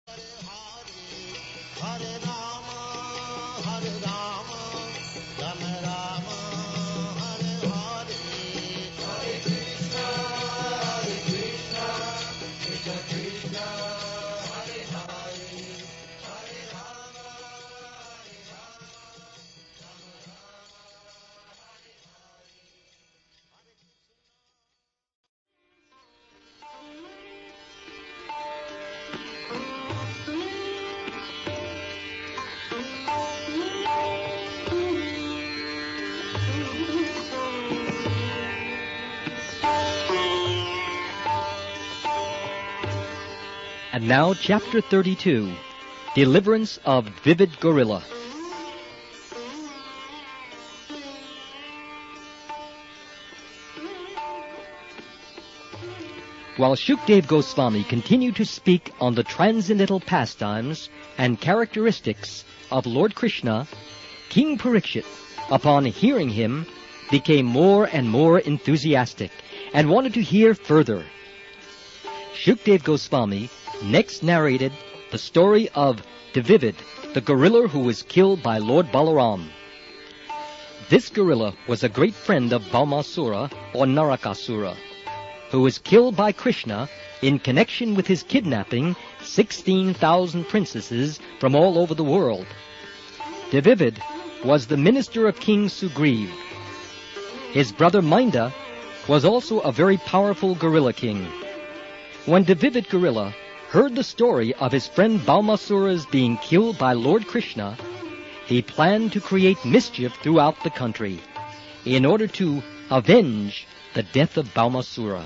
Hare Rama, Hare Rama, Rama Rama, Hare Hare, Hare Krishna, Krishna Krishna, Hare Hare, Hare Rama, Hare Rama, Rama Rama, Hare And now, Chapter 32, Deliverance of Vivid Gorilla. While Shukdev Goswami continued to speak on the transcendental pastimes and characteristics of Lord Krishna, King Parikshit, upon hearing him, became more and more enthusiastic and wanted to hear further. Shukdev Goswami next narrated the story of Dvivid, the gorilla who was killed by Lord Balaram. This gorilla was a great friend of Baumasura or Narakasura, who was killed by Krishna in connection with his kidnapping 16,000 princesses from all over the world. Dvivid was the minister of King Sugriv. His brother Minda was also a very powerful gorilla king. When Dvivid gorilla heard the story of his friend Baumasura's being killed by Lord Krishna, he planned to create mischief throughout the country in order to avenge the death of Baumasura.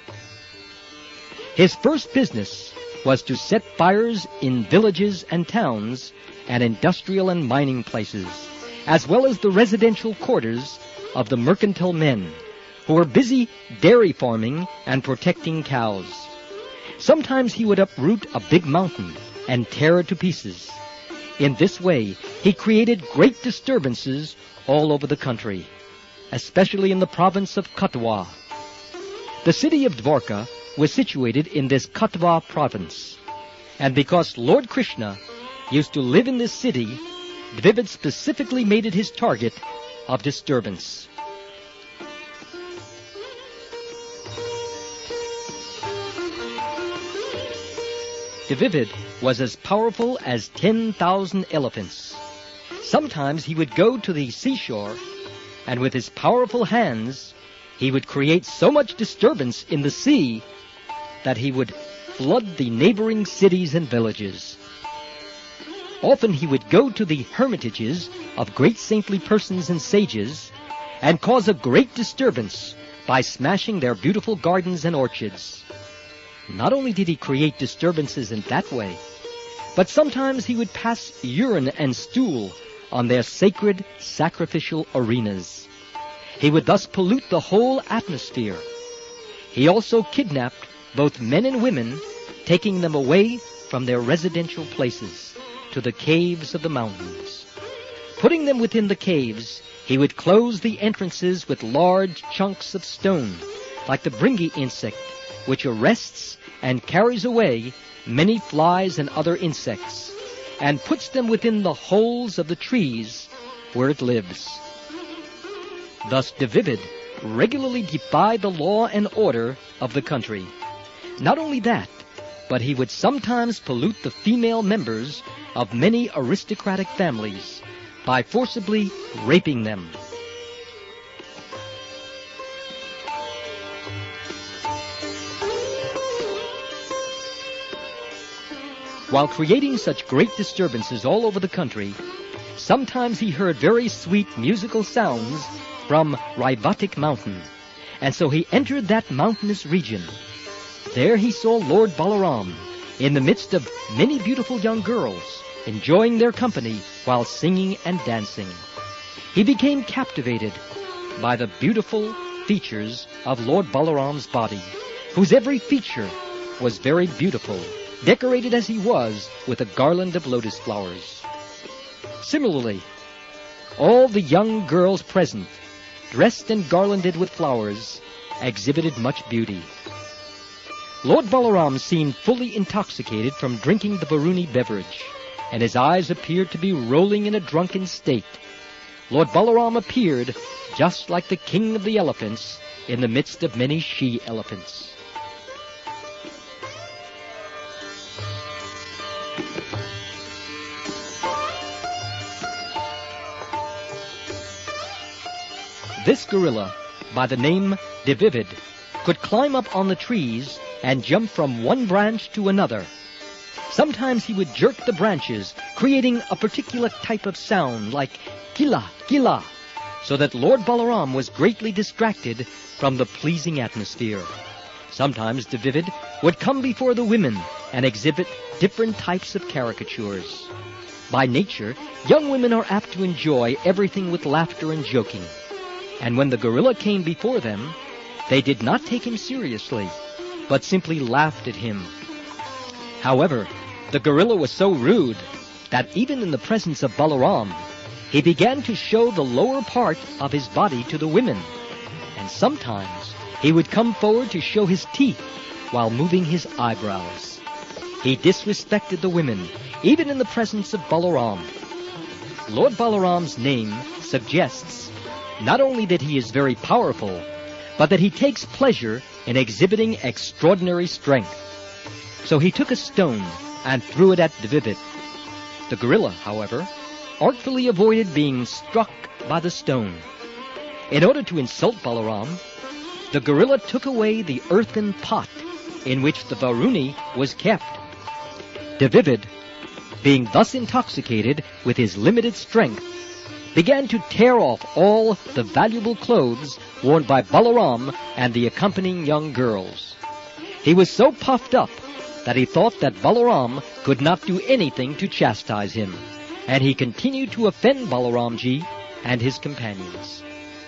His first business was to set fires in villages and towns and industrial and mining places, as well as the residential quarters of the mercantile men, who were busy dairy farming and protecting cows. Sometimes he would uproot a big mountain and tear it to pieces. In this way, he created great disturbances all over the country, especially in the province of Katwa. The city of Dwarka was situated in this Katwa province, and because Lord Krishna used to live in this city, Dvivid specifically made it his target of disturbance. Dvivid was as powerful as 10,000 elephants. Sometimes he would go to the seashore, and with his powerful hands, he would create so much disturbance in the sea that he would flood the neighboring cities and villages. Often he would go to the hermitages of great saintly persons and sages and cause a great disturbance by smashing their beautiful gardens and orchards. Not only did he create disturbances in that way, but sometimes he would pass urine and stool on their sacred sacrificial arenas. He would thus pollute the whole atmosphere. He also kidnapped both men and women, taking them away from their residential places to the caves of the mountains. Putting them within the caves, he would close the entrances with large chunks of stone, like the bringi insect, which arrests and carries away many flies and other insects, and puts them within the holes of the trees where it lives. Thus Dvivid regularly defied the law and order of the country. Not only that, but he would sometimes pollute the female members of many aristocratic families by forcibly raping them. While creating such great disturbances all over the country, sometimes he heard very sweet musical sounds from Raivatik mountain, and so he entered that mountainous region. There he saw Lord Balaram in the midst of many beautiful young girls, enjoying their company while singing and dancing. He became captivated by the beautiful features of Lord Balaram's body, whose every feature was very beautiful, decorated as he was with a garland of lotus flowers. Similarly, all the young girls present, dressed and garlanded with flowers, exhibited much beauty. Lord Balaram seemed fully intoxicated from drinking the Varuni beverage, and his eyes appeared to be rolling in a drunken state. Lord Balaram appeared just like the king of the elephants in the midst of many she-elephants. This gorilla, by the name Devivid, could climb up on the trees and jump from one branch to another. Sometimes he would jerk the branches, creating a particular type of sound like kila, kila, so that Lord Balaram was greatly distracted from the pleasing atmosphere. Sometimes Devivid would come before the women and exhibit different types of caricatures. By nature, young women are apt to enjoy everything with laughter and joking. And when the gorilla came before them, they did not take him seriously, but simply laughed at him. However, the gorilla was so rude that even in the presence of Balaram, he began to show the lower part of his body to the women, and sometimes he would come forward to show his teeth while moving his eyebrows. He disrespected the women, even in the presence of Balaram. Lord Balaram's name suggests not only that he is very powerful, but that he takes pleasure in exhibiting extraordinary strength. So he took a stone and threw it at Devivid. The gorilla, however, artfully avoided being struck by the stone. In order to insult Balaram, the gorilla took away the earthen pot in which the Varuni was kept. Devivid, being thus intoxicated with his limited strength, began to tear off all the valuable clothes worn by Balaram and the accompanying young girls. He was so puffed up that he thought that Balaram could not do anything to chastise him, and he continued to offend Balaramji and his companions.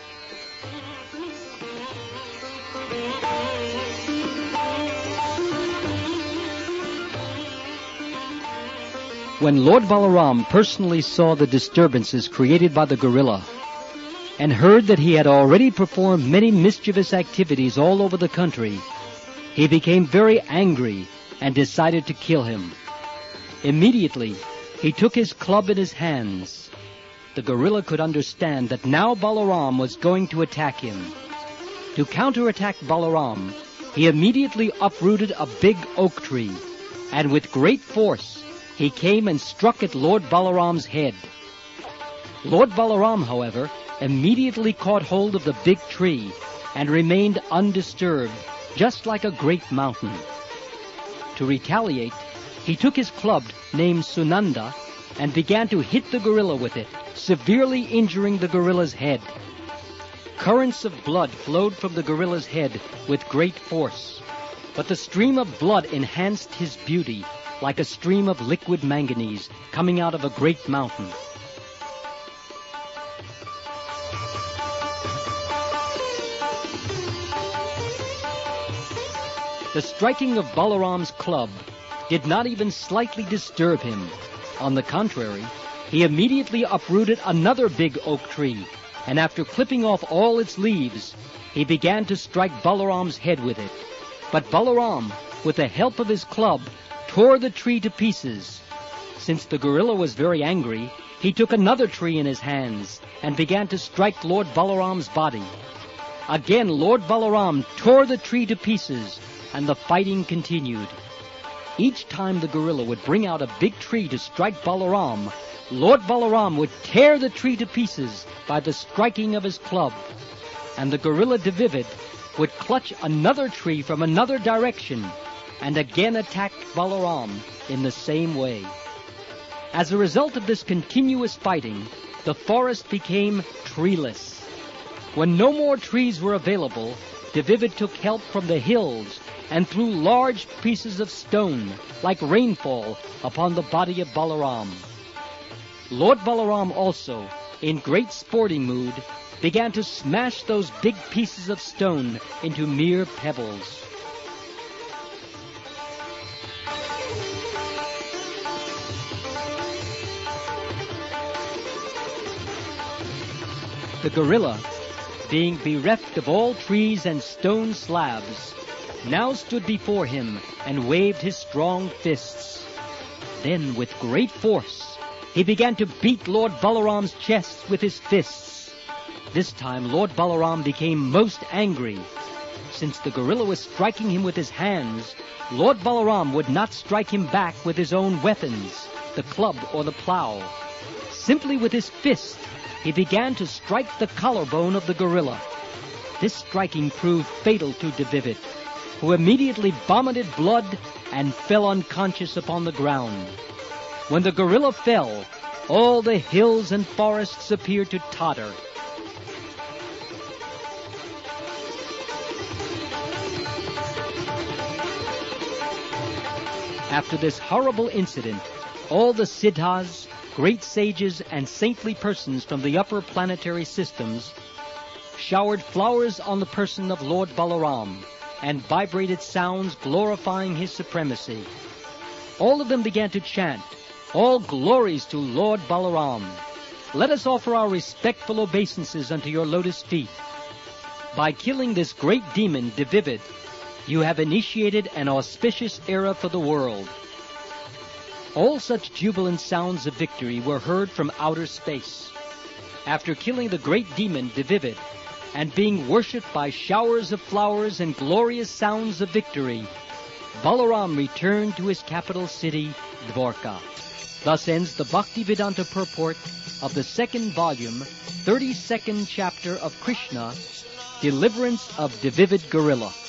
When Lord Balaram personally saw the disturbances created by the gorilla and heard that he had already performed many mischievous activities all over the country, he became very angry and decided to kill him. Immediately, he took his club in his hands. The gorilla could understand that now Balaram was going to attack him. To counterattack Balaram, he immediately uprooted a big oak tree, and with great force, he came and struck at Lord Balaram's head. Lord Balaram, however, immediately caught hold of the big tree and remained undisturbed, just like a great mountain. To retaliate, he took his club named Sunanda and began to hit the gorilla with it, severely injuring the gorilla's head. Currents of blood flowed from the gorilla's head with great force, but the stream of blood enhanced his beauty, like a stream of liquid manganese coming out of a great mountain. The striking of Balaram's club did not even slightly disturb him. On the contrary, he immediately uprooted another big oak tree, and after clipping off all its leaves, he began to strike Balaram's head with it. But Balaram, with the help of his club, tore the tree to pieces. Since the gorilla was very angry, he took another tree in his hands and began to strike Lord Balaram's body. Again, Lord Balaram tore the tree to pieces, and the fighting continued. Each time the gorilla would bring out a big tree to strike Balaram, Lord Balaram would tear the tree to pieces by the striking of his club, and the gorilla Devivid would clutch another tree from another direction and again attacked Balaram in the same way. As a result of this continuous fighting, the forest became treeless. When no more trees were available, Devivid took help from the hills and threw large pieces of stone, like rainfall, upon the body of Balaram. Lord Balaram also, in great sporting mood, began to smash those big pieces of stone into mere pebbles. The gorilla, being bereft of all trees and stone slabs, now stood before him and waved his strong fists. Then, with great force, he began to beat Lord Balaram's chest with his fists. This time, Lord Balaram became most angry. Since the gorilla was striking him with his hands, Lord Balaram would not strike him back with his own weapons, the club or the plow. Simply with his fist, he began to strike the collarbone of the gorilla. This striking proved fatal to Devivid, who immediately vomited blood and fell unconscious upon the ground. When the gorilla fell, all the hills and forests appeared to totter. After this horrible incident, all the siddhas, great sages, and saintly persons from the upper planetary systems showered flowers on the person of Lord Balaram and vibrated sounds glorifying his supremacy. All of them began to chant, "All glories to Lord Balaram. Let us offer our respectful obeisances unto your lotus feet. By killing this great demon, Devivid, you have initiated an auspicious era for the world." All such jubilant sounds of victory were heard from outer space. After killing the great demon, Devivid, and being worshipped by showers of flowers and glorious sounds of victory, Balaram returned to his capital city, Dwarka. Thus ends the Bhaktivedanta purport of the second volume, 32nd chapter of Krishna, Deliverance of Devivid Gorilla.